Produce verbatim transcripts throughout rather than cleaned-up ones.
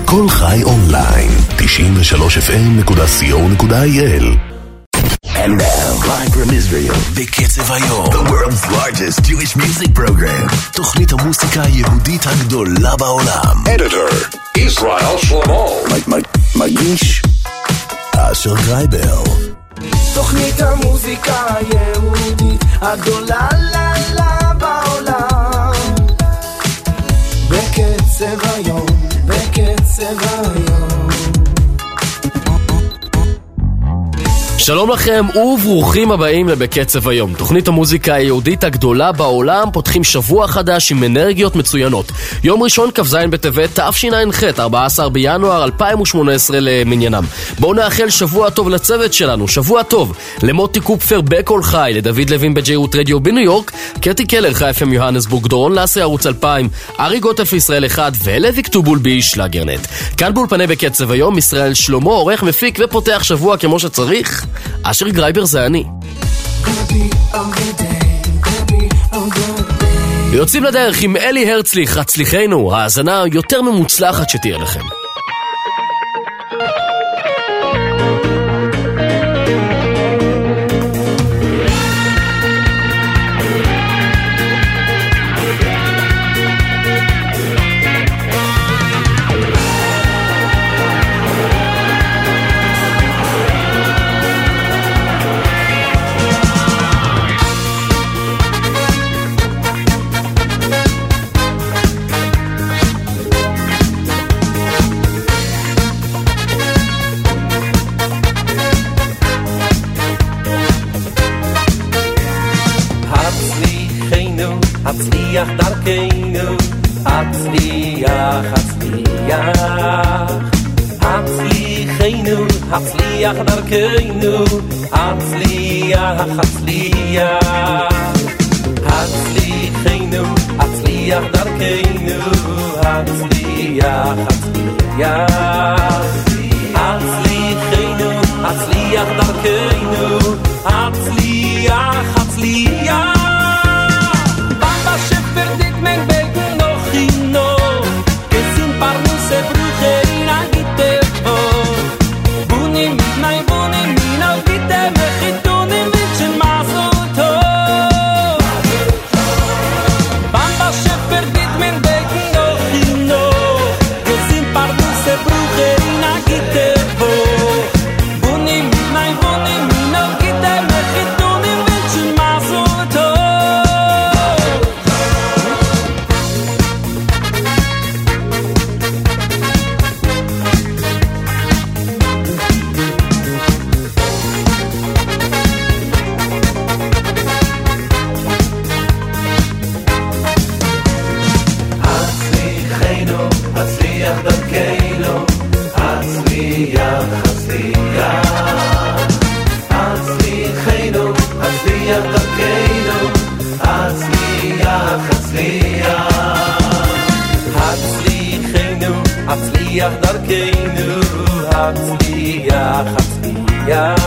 כל חי אונליין, תשעים ושלוש אף אם נקודה סי או נקודה איי אל. And now, live from Israel, בקצב היום, the world's largest Jewish music program, תוכנית המוסיקה היהודית הגדולה בעולם. Editor, Israel Shlomo. מגיש, אשר גרייבר. תוכנית המוזיקה היהודית הגדולה לה בעולם. בקצב היום, בקצב היום. שלום לכם וברוכים הבאים לבקצב היום, תוכנית המוזיקה היהודית הגדולה בעולם. פותחים שבוע חדש עם אנרגיות מצוינות. יום ראשון כ"ז בטבת תשע"ח, ארבעה עשר בינואר אלפיים ושמונה עשרה למניינם. בואו נאחל שבוע טוב לצוות שלנו, שבוע טוב למוטי קופפר בקול חי, לדוד לוין בג'יירות רדיו בניו יורק, קטי קלר חי אף אם יוהנסבורג, דורון לסי ערוץ אלפיים, ארי גוטף ישראל אחד ולוי כתובול בי שלגרנט. כאן באולפני בקצב היום ישראל שלמה, עורך, מפיק ופותח שבוע כמו שצריך. אשר גרייבר זה אני. יוצאים לדרך עם אלי הרצליך, הצליחנו, האזנה יותר ממוצלחת שתהיה לכם. הצליח דרכנו, הצליח, הצליח, הצליחנו, הצליח דרכנו, הצליח, הצליח, הצליחנו, הצליח דרכנו, הצליח, הצליח, הצליחנו, הצליח דרכנו, הצליח, הצליח. הצליח דרכנו, הצליח, הצליח,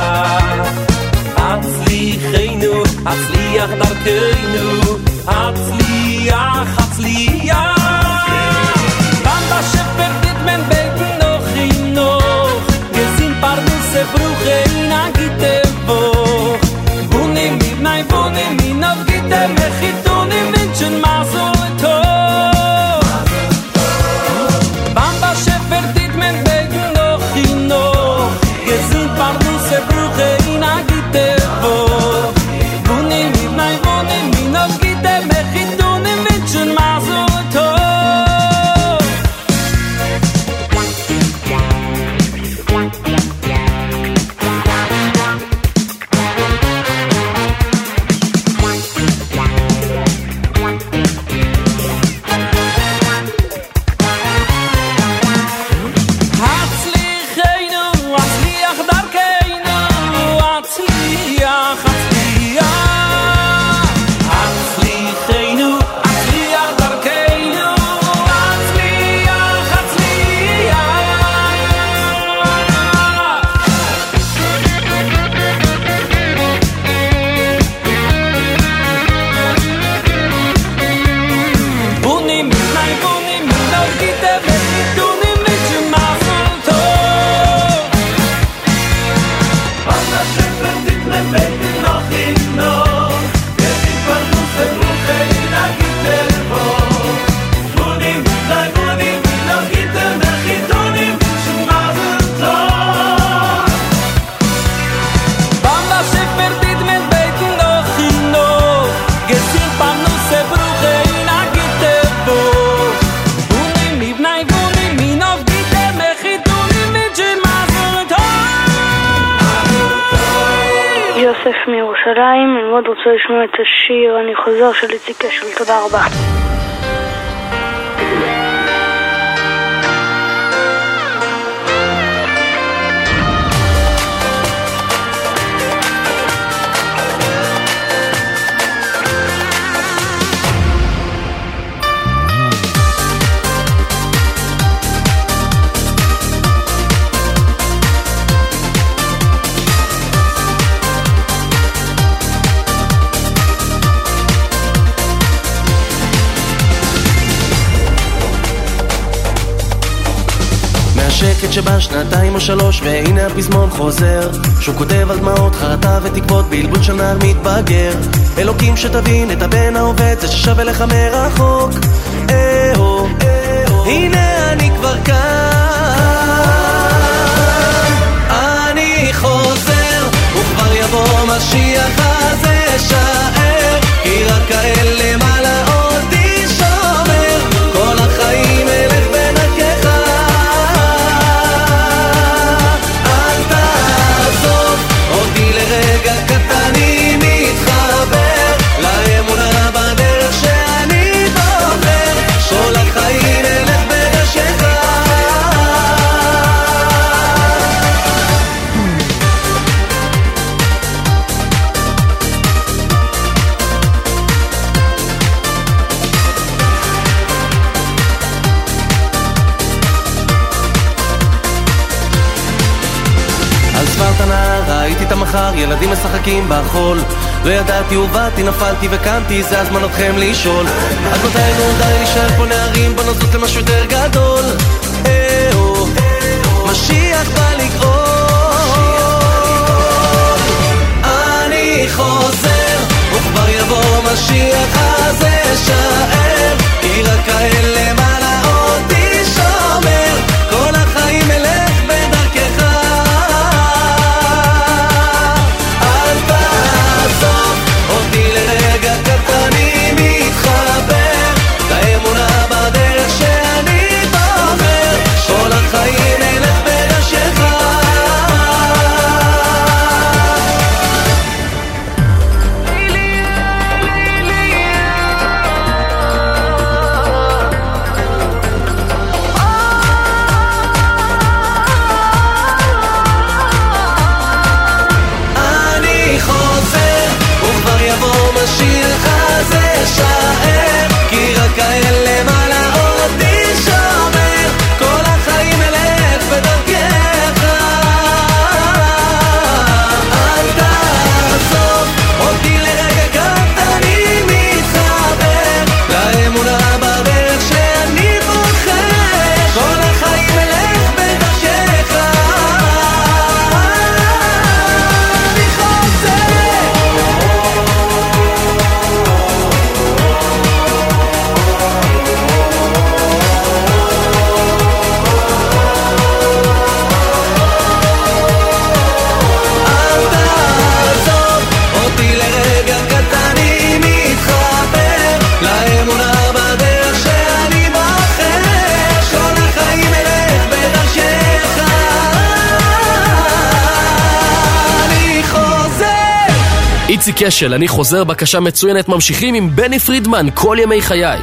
הצליחנו, הצליח דרכנו, הצליח, הצליח. Bamba shepertit men beten noch in noch, gesin parnuse bruche in a gitevo, bunim mit nay bunim in a gite mechitun im menschen masolto. יוסף מירושלים. אני מאוד רוצה לשמוע את השיר אני חוזר של איציק אשל. תודה רבה. שקט שבא שנתיים או שלוש והנה הפזמון חוזר שהוא כותב על דמעות חרטה ותקוות בלבול של נער מתבגר אלוקים שתבין את הבן העובד זה ששווה לך מרחוק אה-הו, אה-הו. הנה אני כבר כאן אני חוזר וכבר יבוא משיח הזה שער כי רק כאלה מעלה אותי שומר כל החיים אלך בנקך רגע קטני מתחבר לאמונה בדרך שאני בוחר כל החיים אלך בראשך על ספרת הנהר ראיתי את המחר, ילדים משחקים בחול לא ידעתי ובאתי, נפלתי וקמתי, זה הזמן אתכם לשאול אז מתי נודע להישאר פה נערים בנוזות למשהו יותר גדול אה-הו, משיח בא לגאול אני חוזר וכבר יבוא משיח הזה שער כי רק כאלה מעלה אותי שומר כל החיים אלך בדרכך אותי לרגע קטני מתחבר לאמונה בדרך שאני בוחר כל החיים אלך בראשך אני חוזר וכבר יבוא משיח הזה שער כי רק כאלה מעלה אותי שומר כל החיים אלך בדרכך אל תעזוב אותי לרגע קטני מתחבר לאמונה בדרך שאני בוחר כל החיים אלך בדרכך אני חוזר אותי לרגע קטני מתחבר לאמונה בדרך שאני בוחר כל החיים אלך בדרכך אני חוזר איציק אשל, אני חוזר, בקשה מצוינת. ממשיכים עם בני פרידמן, כל ימי חיי.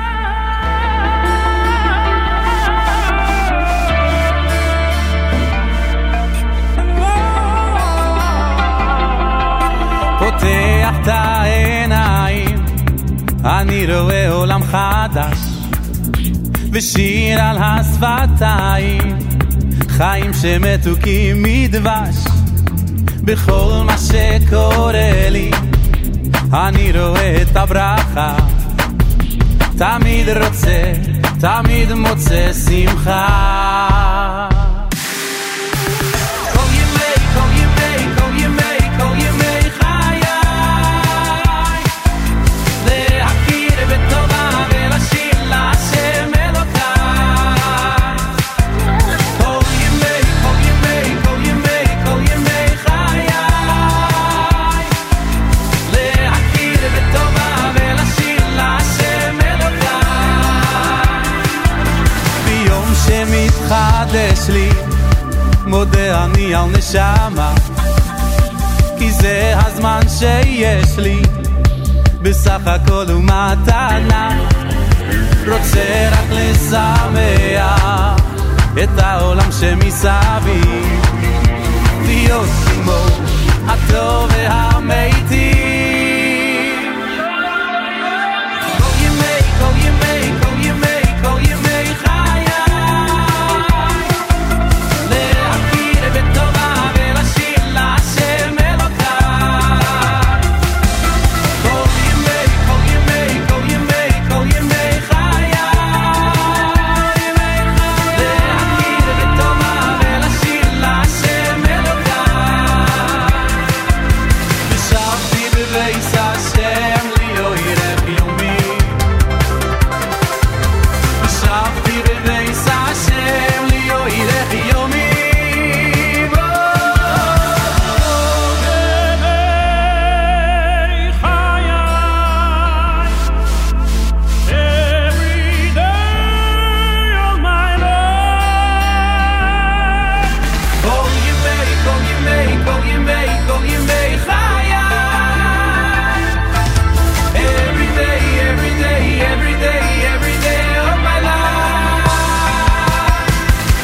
פותח את העיניים אני רואה עולם חדש ושיר על השפתיים חיים שמתוקים מדבש בכל מה שקורה לי אני רואה את הברכה תמיד רוצה תמיד מוצא שמחה כל ימי כל ימי כל ימי כל ימי חיי להכיר בטובה ולשיר להשם אלוקיי כל ימי כל ימי כל ימי כל ימי חיי להכיר בטובה ולשיר להשם אלוקיי ביום שמתחדש לי מודה אני על נשמה כי זה הזמן שיש לי, בסך הכל הוא מתנה, רוצה רק לשמח את העולם שמסביב, להיות כמו הטוב והמיטיב. כל ימי, כל ימי, כל ימי, כל ימי חיי, להכיר בטובה ולשיר להשם אלוקיי. כל ימי, כל ימי, כל ימי, כל ימי חיי, להכיר בטובה ולשיר להשם אלוקיי. ושבתי בבית השם לי אוירב יומי, ושבתי בבית השם לי אוירב יומי. כל ימי, כל ימי, כל ימי, כל ימי חיי, every day, every day, every day, every day of my life.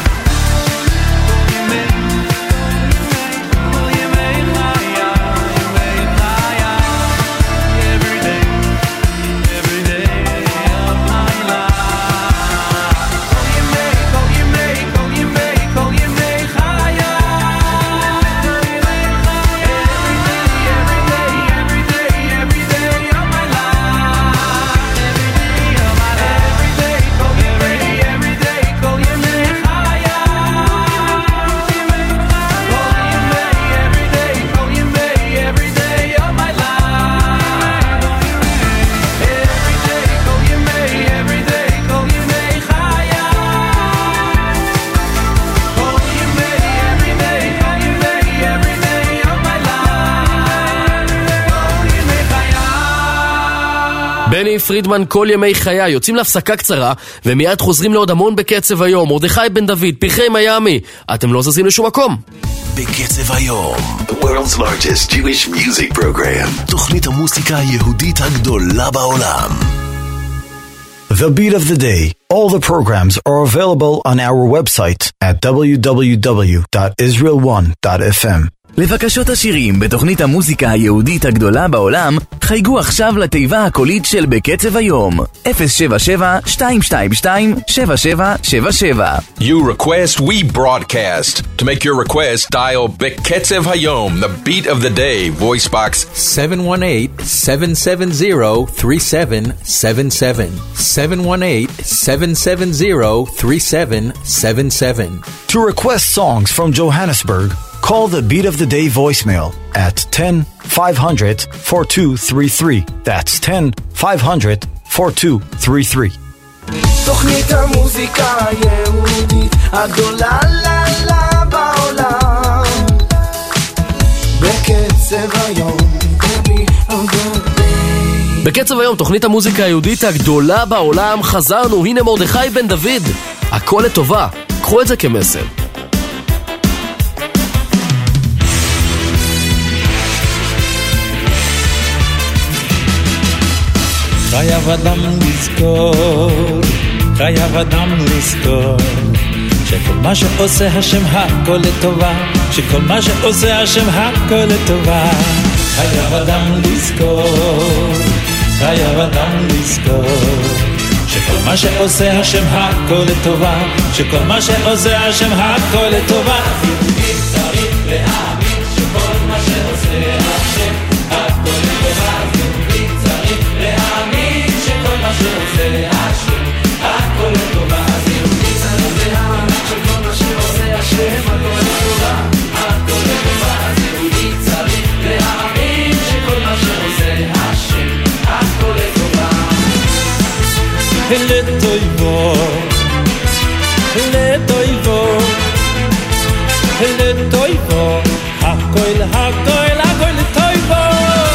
כל ימי, כל ימי חיי, ימי חיי, every day, every day of my life. כל ימי, כל ימי, כל ימי, כל ימי חיי, every day, every day, every day, every day of my life. Every day, כל ימי, every day, כל ימי חיי, כל ימי, every day, כל ימי, every day of my life. Every day, כל ימי, every day, כל ימי חיי, כל ימי, every day, כל ימי, every day of my life. כל ימי חיי. בני פרידמן, כל ימי חיי. יוצאים להפסקה קצרה ומיד חוזרים לעוד המון בקצב היום. מרדכי בן דוד, פרחי מיאמי, אתם לא זזים לשום מקום. בקצב היום, the world's largest Jewish music program, תוכנית המוסיקה היהודית הגדולה בעולם. The Beat of the Day. All the programs are available on our website at w w w dot israel one dot f m. לבקשות השירים בתוכנית המוזיקה היהודית הגדולה בעולם, חייגו עכשיו לתיבה הקולית של בקצב היום, אפס שבע שבע שתיים שתיים שתיים שבע שבע שבע שבע. You request, we broadcast. To make your request, dial Beketzev Hayom, the beat of the day, voice box seven one eight, seven seven zero, three seven seven seven. seven one eight, seven seven zero, three seven seven seven. To request songs from Johannesburg, call the Beat of the Day voicemail at ten five hundred forty-two thirty-three. That's ten five hundred forty-two thirty-three. תוכנית המוזיקה היהודית הגדולה לה לה בעולם, בקצב היום, baby of the day. בקצב היום, תוכנית המוזיקה היהודית הגדולה בעולם. חזרנו, הנה מרדכי בן דוד, הכל לטובה, קחו את זה כמסר. חייב אדם לזכור, חייב אדם לזכור, שכל מה שעושה השם הכל לטובה, שכל מה שעושה השם הכל לטובה. חייב אדם לזכור, חייב אדם לזכור, שכל מה שעושה השם הכל לטובה, שכל מה שעושה השם הכל לטובה. יהודי צריך להאמין שכל מה שעושה השם הכל לטובה. יהודי צריך להאמין שכל מה שעושה השם הכל לטובה. יהודי צריך להאמין שכל מה שעושה השם הכל לטובה, הכל לטובה. יהודי צריך להאמין שכל מה שעושה השם הכל לטובה. לטויבו, לטויבו, לטויבו, הכל, הכל, הכל לטויבו,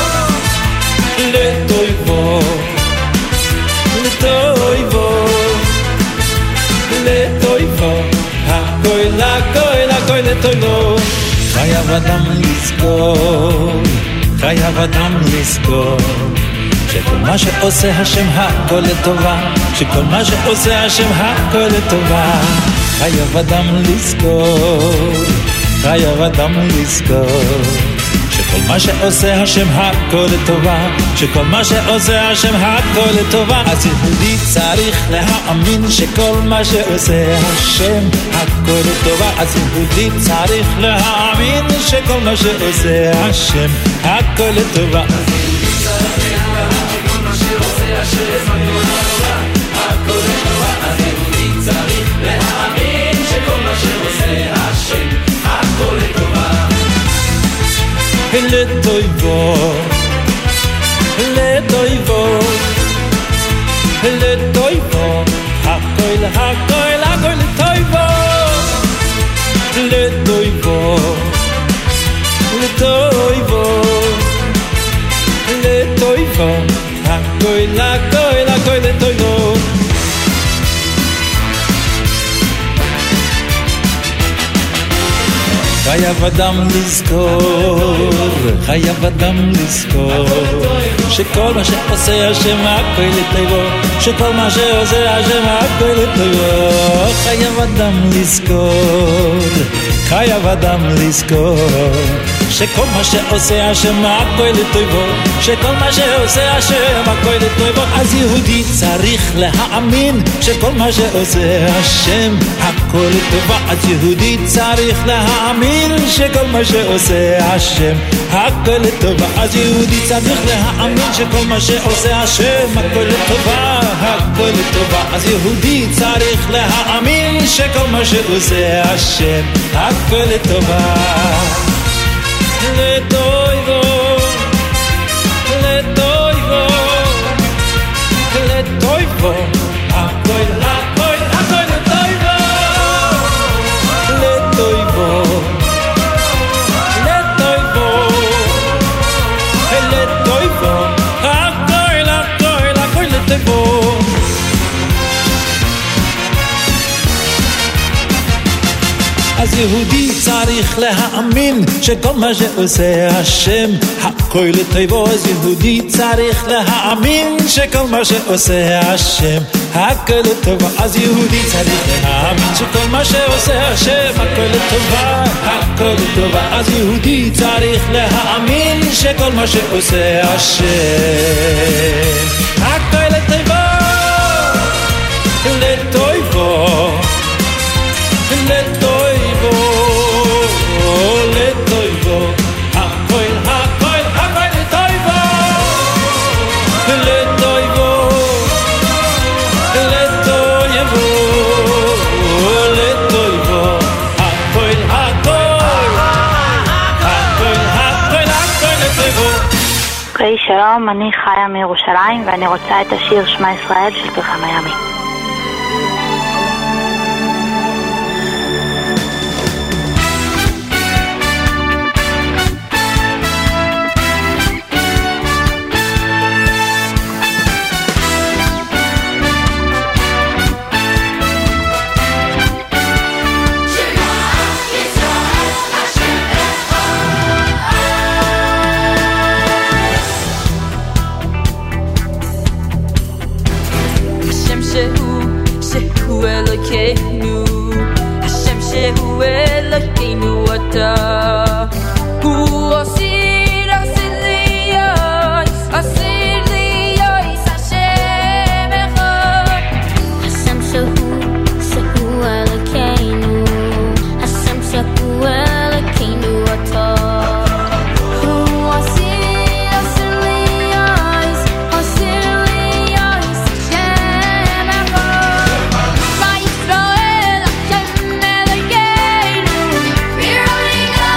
לטויבו, לטויבו, לטויבו, הכל, הכל, הכל לטויבו. חייב חייב אדם לזכור, חייב אדם לזכור שכל מה שעושה השם הכל לטובה, שכל מה שעושה השם הכל לטובה. חייב אדם לזכור, חייב אדם לזכור שכל מה שעושה השם הכל לטובה, שכל מה שעושה השם הכל לטובה. אז יהודי צריך להאמין שכל מה שעושה השם הכל לטובה. אז יהודי צריך להאמין שכל מה שעושה השם הכל לטובה. לטויבו, לטויבו, לטויבו, הכל, הכל, הכל לטויבו, לטויבו, לטויבו, לטויבו, הכל, הכל, הכל לטויבו. חייב אדם לזכור, חייב אדם לזכור שכל מה שעושה השם הכל לטובו, שכל מה שעושה השם הכל לטובו. חייב אדם לזכור, חייב אדם לזכור שכל מה שעושה השם הכל לטובו, שכל מה שעושה השם הכל לטובו. אז יהודי צריך להאמין שכל מה שעושה השם הכל לטובה. אז יהודי צריך להאמין שכל מה שעושה השם הכל לטובה. אז יהודי צריך להאמין שכל מה שעושה השם הכל לטובה, הכל לטובה. אז יהודי צריך להאמין שכל מה שעושה השם הכל לטובה. לטויבו, לטויבו, לטויבו, הכל, הכל, הכל לטויבו, לטויבו, לטויבו, לטויבו, הכל, הכל, הכל לטויבו. אז יהודי צריך להאמין שכל מה שעושה השם הכל לטובו. אז יהודי צריך להאמין שכל מה שעושה השם הכל לטובה. אז יהודי צריך להאמין שכל מה שעושה השם הכל לטובה, הכל לטובה. אז יהודי צריך להאמין שכל מה שעושה השם הכל לטובה, לטובו, לטובו. היי שלום, אני חיה מירושלים ואני רוצה את השיר שמע ישראל של פרחי מיאמי. השם שהוא אלוקינו אתה הוא עשיר עשיר לי יויס עשיר לי יויס השם אחד השם שהוא שהוא אלוקינו השם שהוא אלוקינו אתה Israel, Hashem Elokeinu, we're rolling up.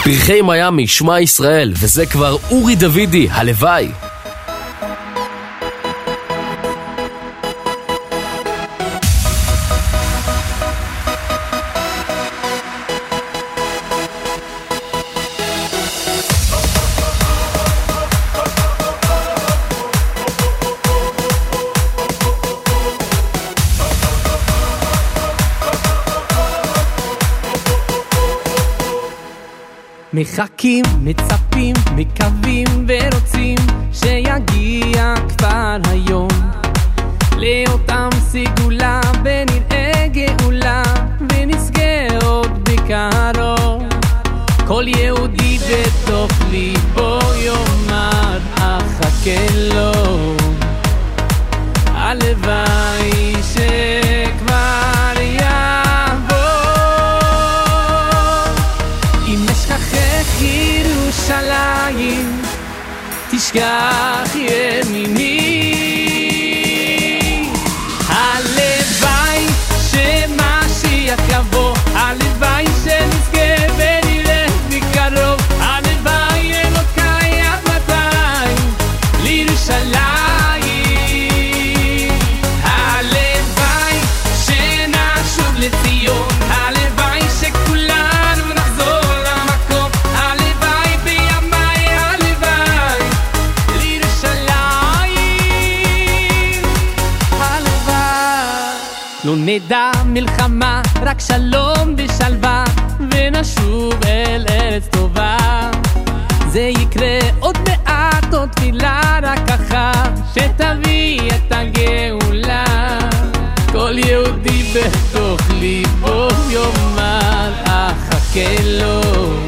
פרחי מיאמי, שמע ישראל, וזה כבר אורי דוידי, הלוואי. מחכים, מצפים, מקווים ורוצים שיגיע כבר היום לאותם סגולה ונראה גאולה ונזכה עוד בקרוב. כל יהודי בתוך ליבו יאמר אחכה לו, הלוואי שכבר יבוא. אם אשכחך ירושלים תשכח ימיני, הלוואי שמשיח יבוא, הלוואי שנזכה ונראה מקרוב, הלוואי אלוקיי עד מתי לירושלים, הלוואי שנשוב לציון, הלוואי שכולנו נחזור למקום, הלוואי בימי, הלוואי לירושלים, הלוואי לא נדע מלחמה, רק שלום ושלווה, ונשוב אל ארץ טובה. זה יקרה עוד מעט, עוד תפילה רק אחת שתביא את הגאולה. כל יהודי בתוך ליבו יאמר אחכה לו,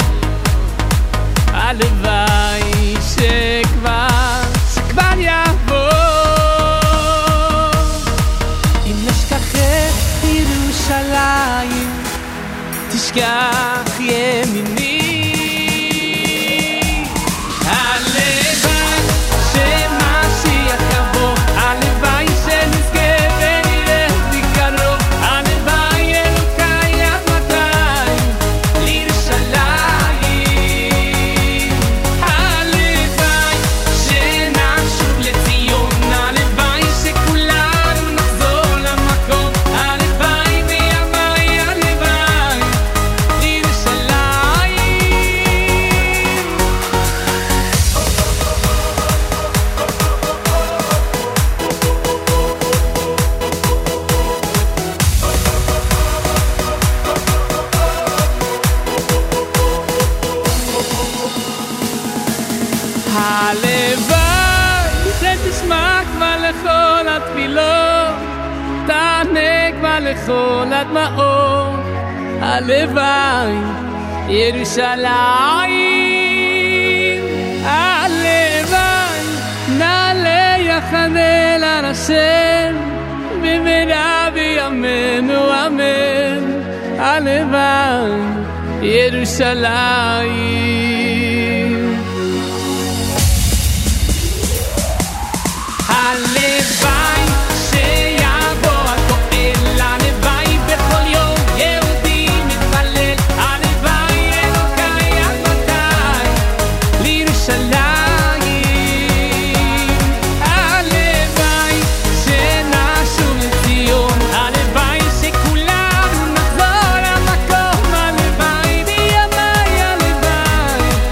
הלוואי שכבר, שכבר יבוא. אם נשכחך ירושלים תשכח ימיני, הלוואי שמשיח יבוא, הלוואי שנזכה ונראה מקרוב, הלוואי אלוקיי עד מתי לירושלים, הלוואי שנשוב לציון, הלוואי שכולנו נחזור למקום, הלוואי בימי, הלוואי לירושלים. הלוואי שתשמע כבר לכל התפילות, תענה כבר לכל הדמעות, הלוואי ירושלים, הלוואי נעלה יחד אל השם במהרה בימינו אמן, הלוואי ירושלים, הלוואי שיבוא הגואל, הלוואי בכל יום יהודי מתפלל, הלוואי אלוקיי עד מתי לירושלים, הלוואי שנשוב לציון, הלוואי שכולנו נחזור למקום, הלוואי בימי, הלוואי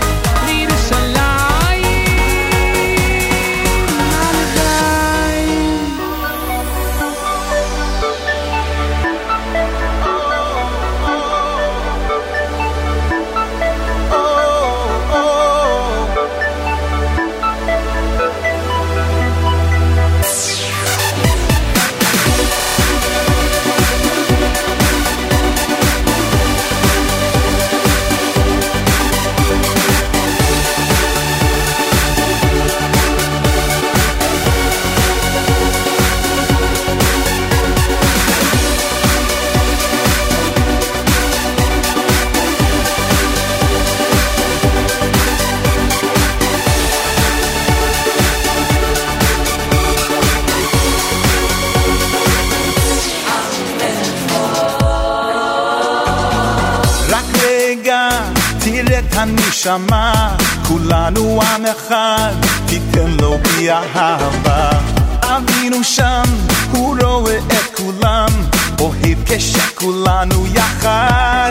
את הנשמה, כולנו עם אחד, תיתן לו בי אהבה. אבינו שם, הוא רואה את כולם, אוהב כשכולנו יחד.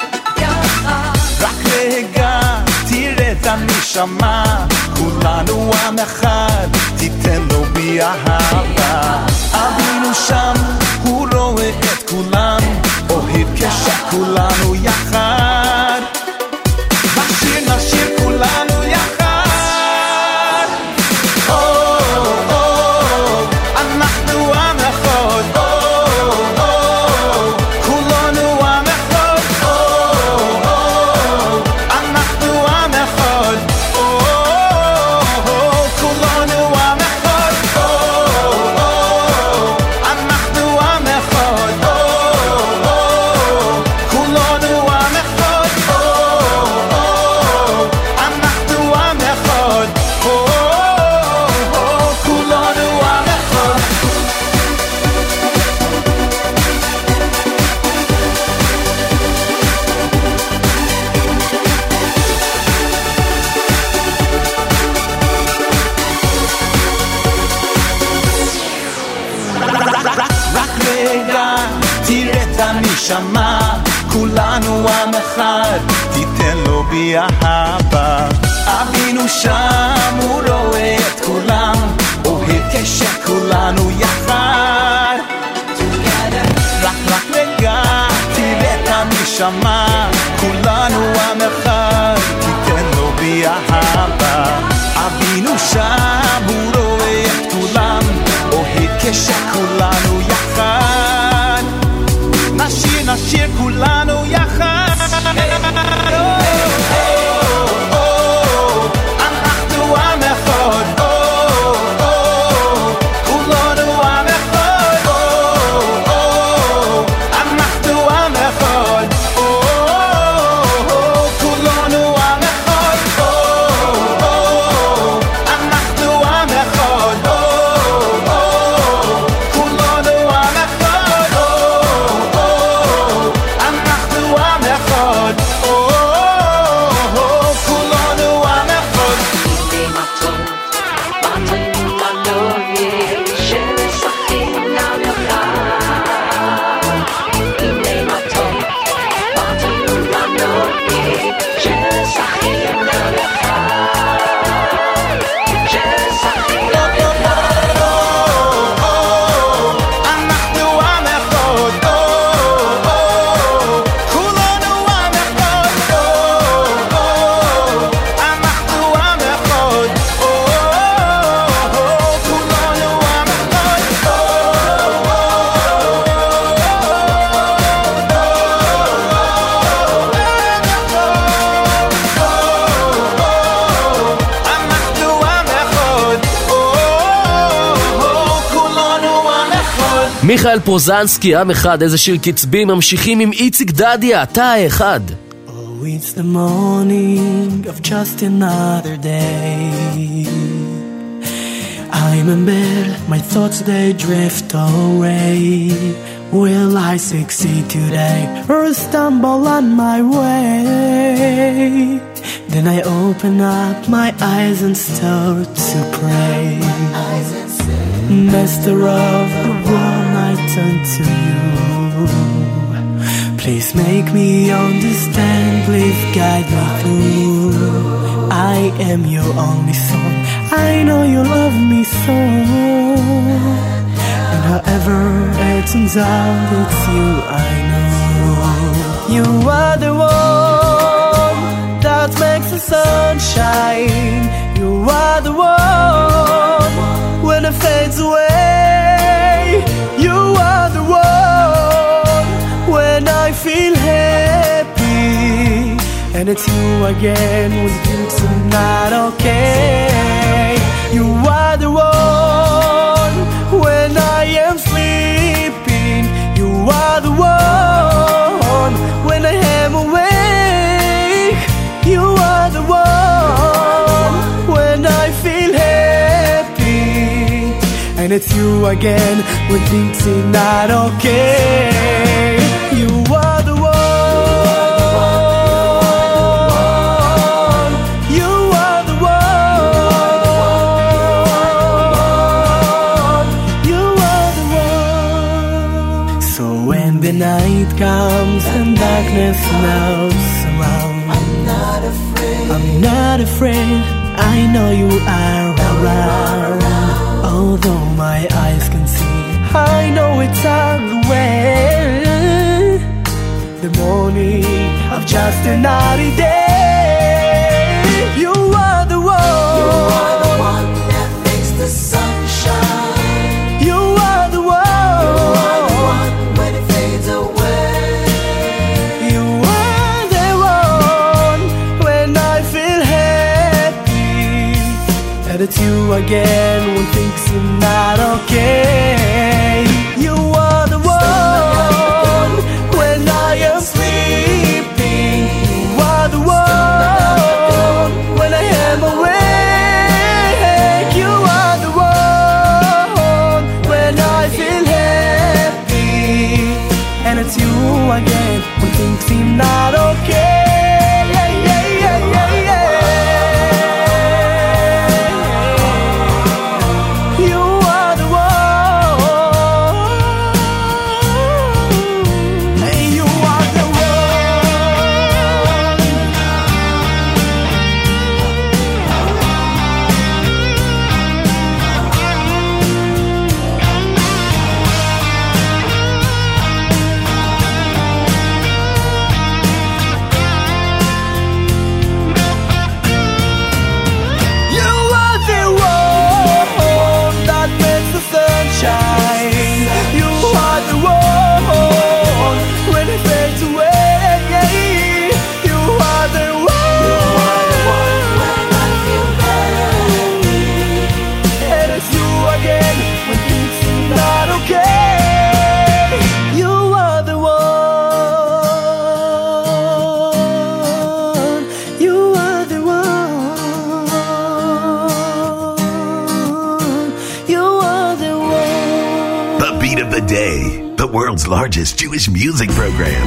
רק רגע, תראה את הנשמה, כולנו עם אחד, תיתן לו בי אהבה. אבינו שם, הוא רואה את כולם, אוהב כשכולנו יחד. נשיר נשיר כולנו יחד. או או אנחנו עם אחד, או או כולנו עם אחד, או או אנחנו עם אחד, או כולנו עם אחד, או אנחנו עם אחד, או כולנו עם אחד, אנחנו עם אחד, כולנו עם אחד. רק רגע, תראה את הנשמה, כולנו עם אחד, תיתן לו בי אהבה. אבינו שם, הוא רואה את כולם, אוהב כשכולנו יחד. רק רק רגע, תראה את הנשמה, כולנו עם אחד, תיתן לו בי אהבה. אבינו שם, הוא רואה את כולם, אוהב כשכולנו יחד. נשיר נשיר כולנו יחד. אנחנו עם אחד, כולנו עם אחד, אנחנו עם אחד, כולנו עם אחד, אנחנו עם אחד, כולנו עם אחד, אנחנו עם אחד, כולנו עם אחד. מיכאל פרוזנסקי, עם אחד, איזה שיר קצבי, ממשיכים עם איציק דדיה, אתה האחד. Oh, it's the morning of just another day. I'm in bed, my thoughts they drift away. Will I succeed today or stumble on my way? Then I open up my eyes and start to pray. Master of the world, I turn to you. Please make me understand, please guide me through. I am your only son, I know you love me so. And however it turns out, it's you I know. You are the one that makes the sun shine. You are the one when it fades away. You are the one when I feel happy. And it's you again with you tonight, okay. You are the one when I am sleeping. You are the one when I am awake. You are the one when I feel happy. And it's you again with me tonight, okay. You are the one. the night comes and darkness now surrounds. I'm not afraid. I'm not afraid. I know you are around. Although my eyes can see, I know it's on the way. The morning of just another day. You are the one. You are the one that makes the sun shine. You are the one. You are the one when it fades away. You are the one when I feel happy. And it's you again when things seem not okay. You are the one when I am sleeping. You are the one when I am awake. You are the one when I feel happy. And it's you again when things seem not okay. Yeah, yeah, yeah, yeah, yeah. You are the one. Hey, you are the You are the one that makes the sun shine. You are the one when it fades away. You are the one when I feel happy. And it's you again when things seem not okay. You are the one. You are the one. You are the one. The beat of the day, the world's largest Jewish music program.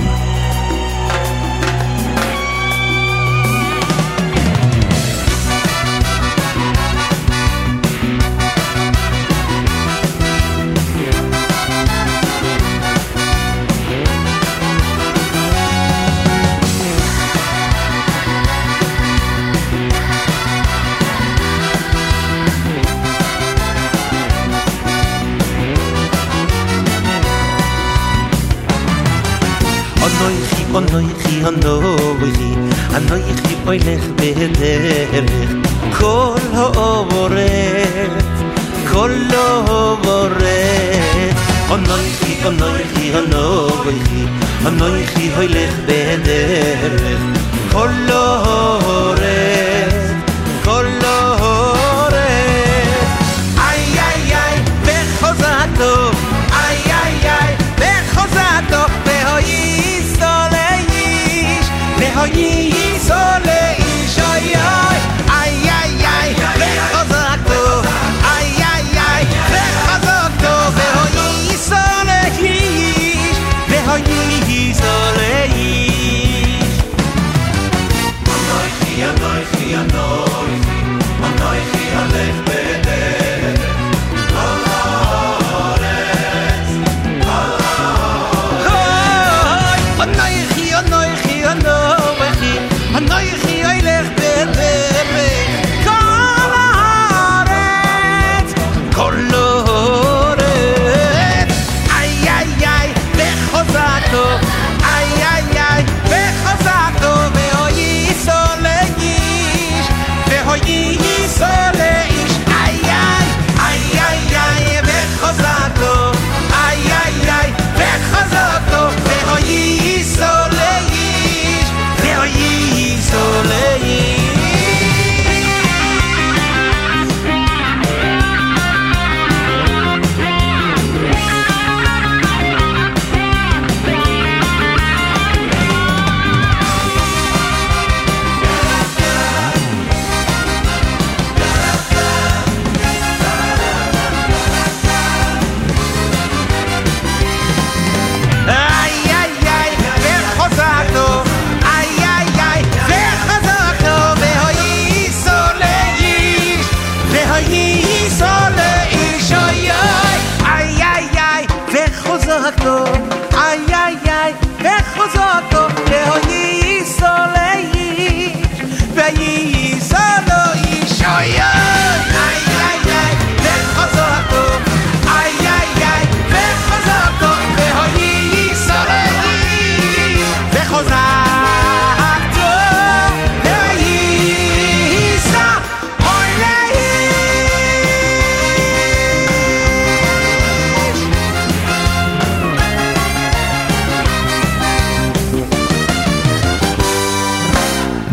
Anoichi, anoichi, anoichi, anoichi oilech bederech. Kol ha'ovoret, kol ha'ovoret. Anoichi, anoichi, anoichi, anoichi oilech bederech. Kol ha'ovoret, kol ha'ovoret. Ay, ay, ay, bechozato, ay, ay, ay, bechozato, behoyi. Hoyi sole ishoy ay ay ay lechazakto ay ay ay lechazakto hoyi sole ish hoyi sole ish Anoichi anoichi anoichi anoichi alech beder Alaretz Alaretz Anoichi anoichi anoichi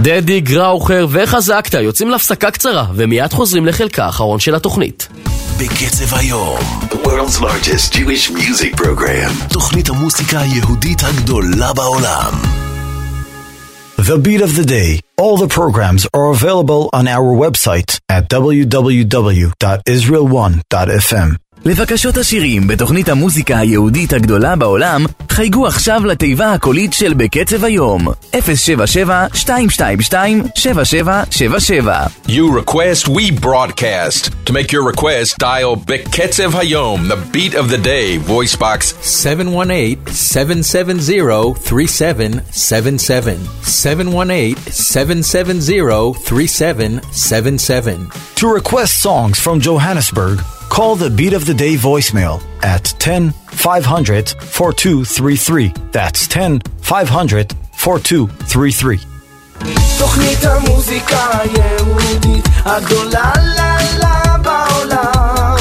דדי גראוכר וחזקת יוצאים להפסקה קצרה ומיד חוזרים לחלקה האחרון של התוכנית. בקצב היום, the world's largest Jewish music program, תוכנית המוסיקה היהודית הגדולה בעולם. The Beat of the Day. All the programs are available on our website at w w w dot israel one dot f m. לבקשות השירים בתוכנית המוזיקה היהודית הגדולה בעולם, חייגו עכשיו לתיבה הקולית של בקצב היום, אפס שבע שבע שתיים שתיים שתיים שבע שבע שבע שבע. You request, we broadcast. To make your request, dial Beketzev Hayom, the beat of the day, voice box seven one eight, seven seven zero, three seven seven seven. seven one eight, seven seven zero, three seven seven seven. To request songs from Johannesburg, call the Beat of the Day voicemail at ten five hundred forty-two thirty-three. That's ten five hundred forty-two thirty-three. תוכנית המוזיקה היהודית הגדולה לה לה בעולם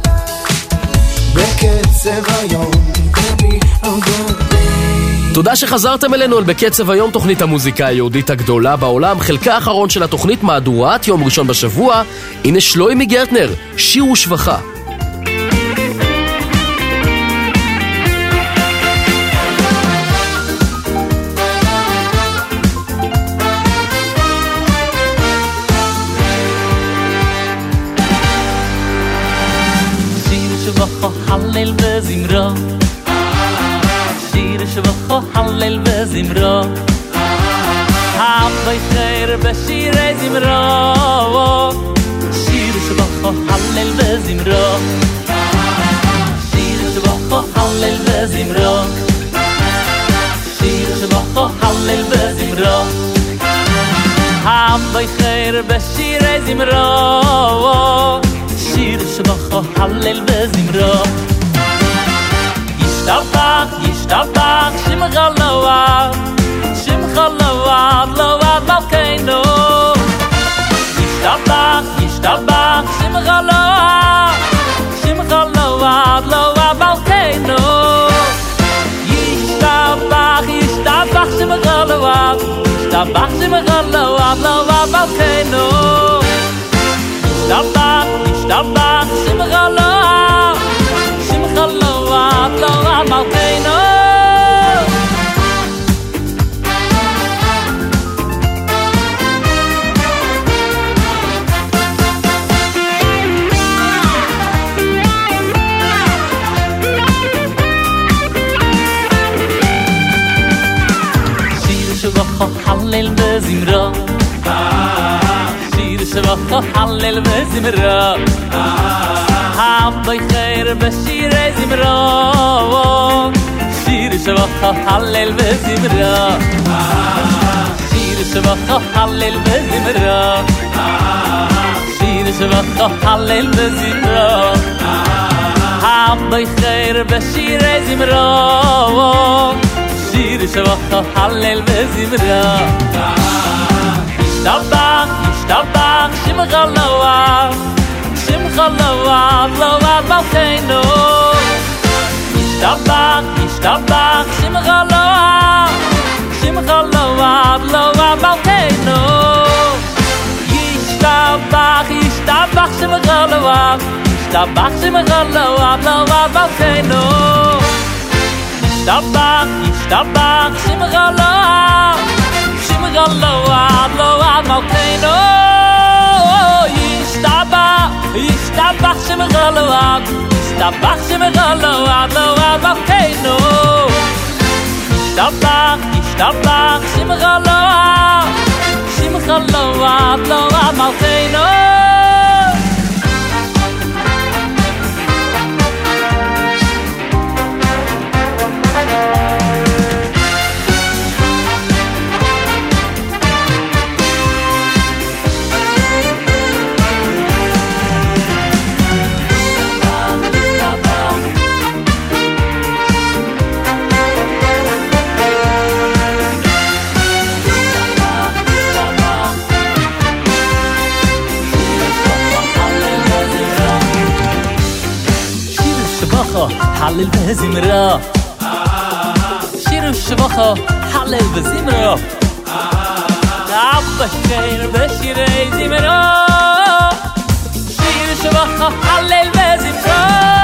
בקצב היום. תודה שחזרתם אלינו אל בקצב היום, תוכנית המוזיקה היהודית הגדולה בעולם, חלקה האחרון של התוכנית, מהדורת יום ראשון בשבוע. הנה שלוימי גרטנר, שיר ושבחה. שיר ושבחה הלל וזמרה, שיר ושבחה הלל וזמרה, הווי חיר בשירי זמרה. שיר ושבחה הלל וזמרה, שיר ושבחה הלל וזמרה, שיר ושבחה הלל וזמרה, הווי חיר בשירי זמרה. שיר ושבחה הלל וזמרה. ישתבח, ישתבח, שמך לעד, שמך לעד, לעד מלכנו. ישתבח, ישתבח, שמך לעד, שמך לעד, לעד מלכנו. ישתבח, ישתבח, שמך לעד, ישתבח, שמך לעד, לעד מלכנו. ישתבח, ישתבח, שמך לעד, שמך לעד, לעד מלכנו. שיר שבחה הלל וזמרה, שיר שבחה הלל וזמרה, הווי חיר בשירי זמרה. שיר שבחה הלל וזמרה, שיר שבחה הלל וזמרה, שיר שבחה הלל וזמרה, הווי חיר בשירי זמרה. שיר שבחה הלל וזמרה. ישתבח, ישתבח, שמך לעד, שמך לעד, לעד מלכנו. ישתבח, ישתבח, שמך לעד, שמך לעד, לעד מלכנו. ישתבח, ישתבח, שמך לעד, ישתבח, שמך לעד, לעד מלכנו. ישתבח, ישתבח, שמך לעד, שמך לעד, לעד מלכנו. ישתבח, ישתבח, שמך לעד, ישתבח, שמך לעד, לעד מלכנו. ישתבח, ישתבח, שמך לעד, שמך לעד, לעד מלכנו. הלל וזמרה, שיר ושבחה הלל וזמרה, Abba kein beshirei zimro Shir shvacha hallel vezimro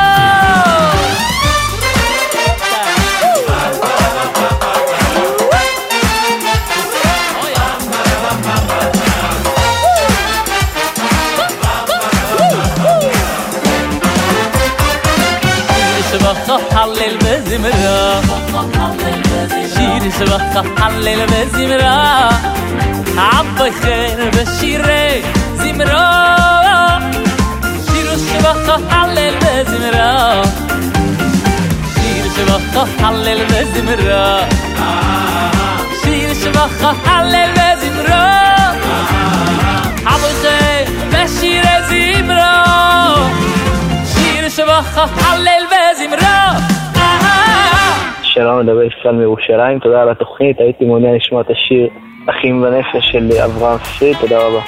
Hallel bezimra Shir shvacha hallel bezimra Abba khair beshirei zimra Shir shvacha hallel bezimra Shir shvacha hallel bezimra Shir shvacha hallel bezimra Abba khair beshirei zimra Shir shvacha hallel bezimra שלום, מדבר ישראל מירושלים, תודה על התוכנית, הייתי מעוניין לשמוע את השיר אחים בנפש של אברהם פריד, תודה רבה.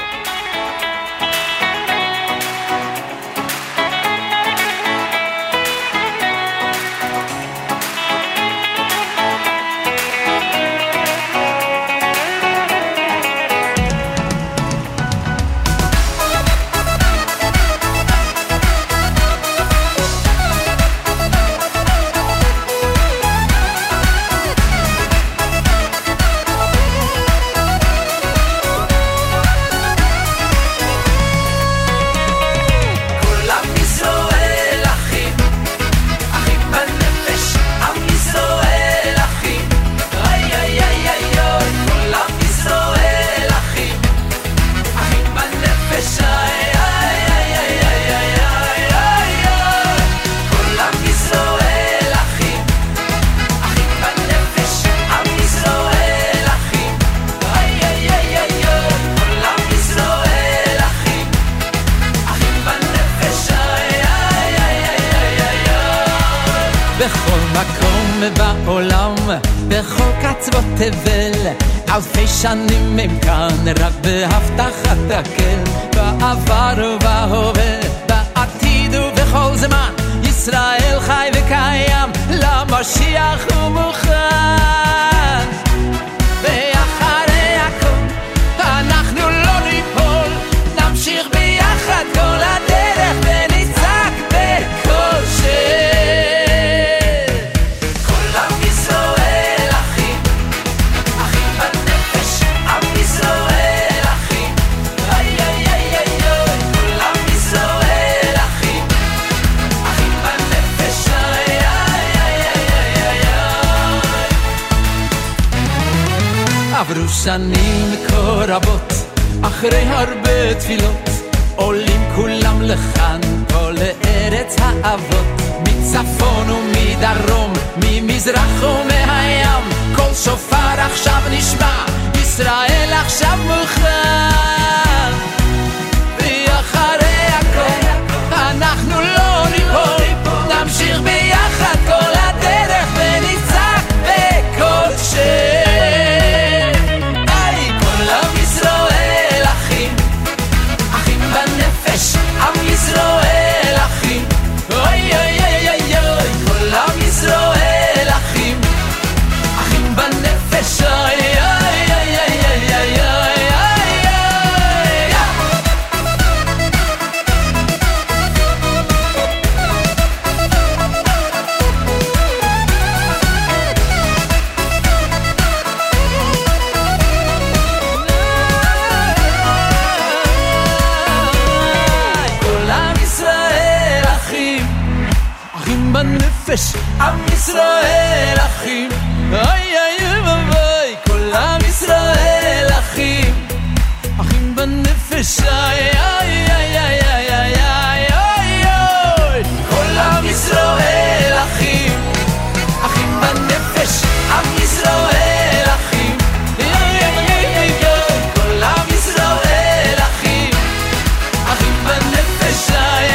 אלפי שנים הם כאן רק בהבטחת הקל בעבר ובהווה בעתיד ובכל זמן ישראל חי וקיים למשיח הוא מוכן ואחרי הכל אנחנו לא ניפול נמשיך ביחד כל הדרך ונצעק בכל שם עברו שנים כה רבות אחרי הרבה תפילות עולים כולם לכאן פה לארץ האבות מצפון ומדרום ממזרח ומהים כל שופר עכשיו נשמע ישראל עכשיו מוכן ואחרי הכל אנחנו לא ניפול נמשיך ביחד כל הדרך ונצעק בכל שם עם ישראל אחים אוי אוי אוי אוי אוי כל עם ישראל אחים אחים בנפש אוי אוי אוי אוי אוי אוי בנפש עם ישראל אחים אוי אוי אוי כל עם ישראל אחים אחים בנפש אוי אוי אוי אוי אוי אוי אוי כל עם ישראל אחים אחים בנפש עם ישראל אחים אוי אוי אוי אוי כל עם ישראל אחים אחים בנפש אוי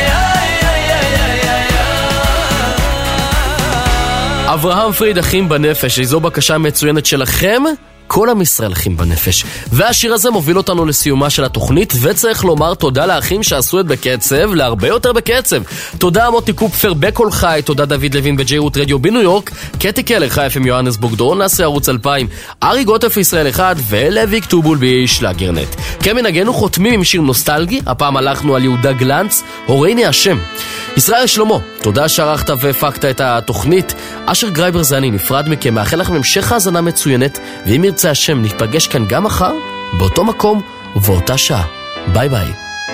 אברהם פריד, אחים בנפש, איזו בקשה מצוינת שלכם? כל עם ישראל אחים בנפש. והשיר הזה מוביל אותנו לסיומה של התוכנית, וצריך לומר תודה לאחים שעשו את בקצב, להרבה יותר בקצב. תודה מוטי קופפר בכל חי, תודה דוד לוין בג'יירות רדיו בניו יורק, קטי קלר חי אפים יוהנסבורג, דורון נאסי ערוץ אלפיים, ארי גוטף ישראל אחד, ולוי כתובול בשלאגרנט. כמנהגנו חותמים עם שיר נוסטלגי, הפעם הלכנו על יהודה גלנץ, הורייני השם. ישראל שלמה, תודה שערכת והפקת את התוכנית. אשר גרייבר זה אני, נפרד מכם, מאחל לכם המשך האזנה מצוינת, ואם ירצה השם נתפגש כאן גם מחר, באותו מקום ובאותה שעה. ביי ביי.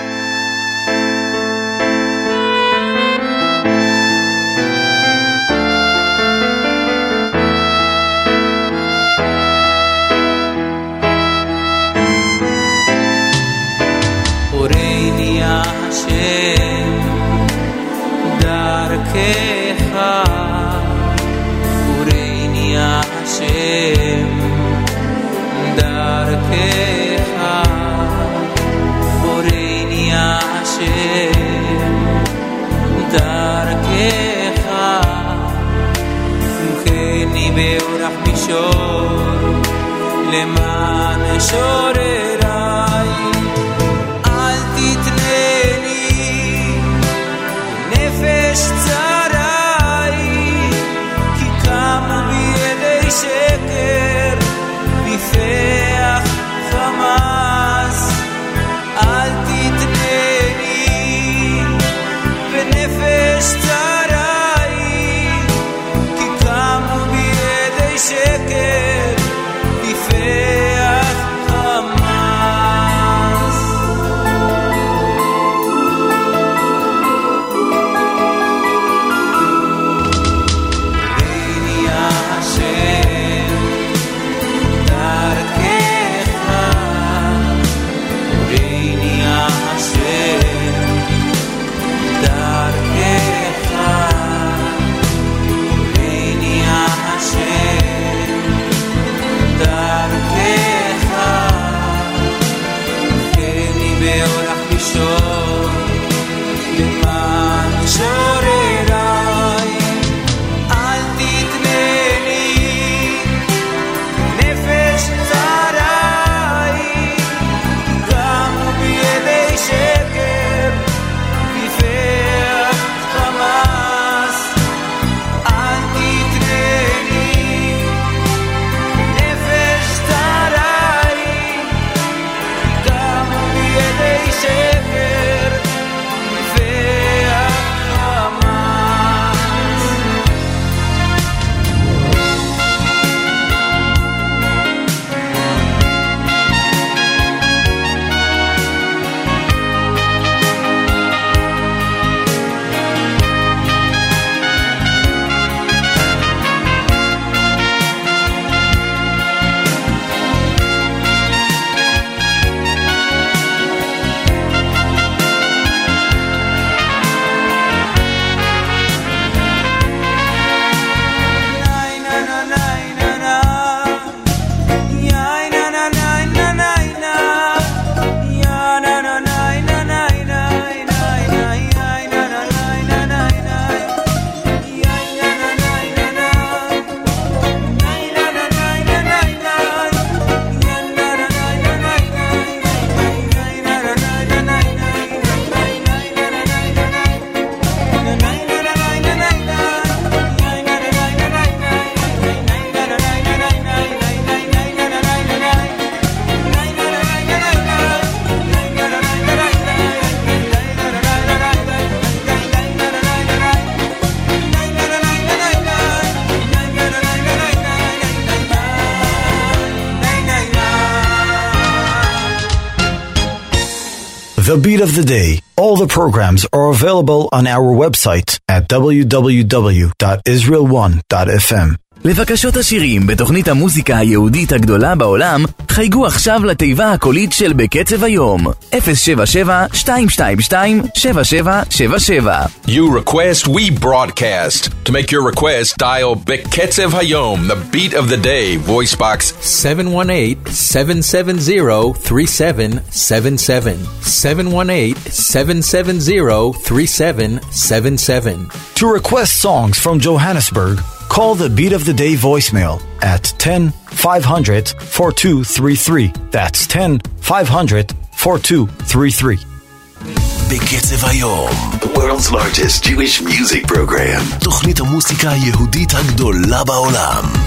למען שורריי אל תתנני נפש צרי כי קמו בידי שקר בפח חמאס אל תתנני בנפש צרי כי קמו בידי שקר The Beat of the Day. All the programs are available on our website at w w w dot israel one dot f m. לבקשות השירים בתוכנית המוזיקה היהודית הגדולה בעולם, חייגו עכשיו לתיבה הקולית של בקצב היום. אפס שבע שבע שתיים שתיים שתיים שבע שבע שבע שבע. You request, we broadcast. To make your request, dial בקצב היום, the beat of the day, voice box seven one eight, seven seven zero, three seven seven seven. seven one eight, seven seven zero, three seven seven seven. To request songs from Johannesburg, Call the Beat of the Day voicemail at ten, five hundred, forty-two thirty-three. That's ten, five hundred, forty-two thirty-three. בקצב היום, the world's largest Jewish music program. תוכנית המוסיקה היהודית הגדולה בעולם.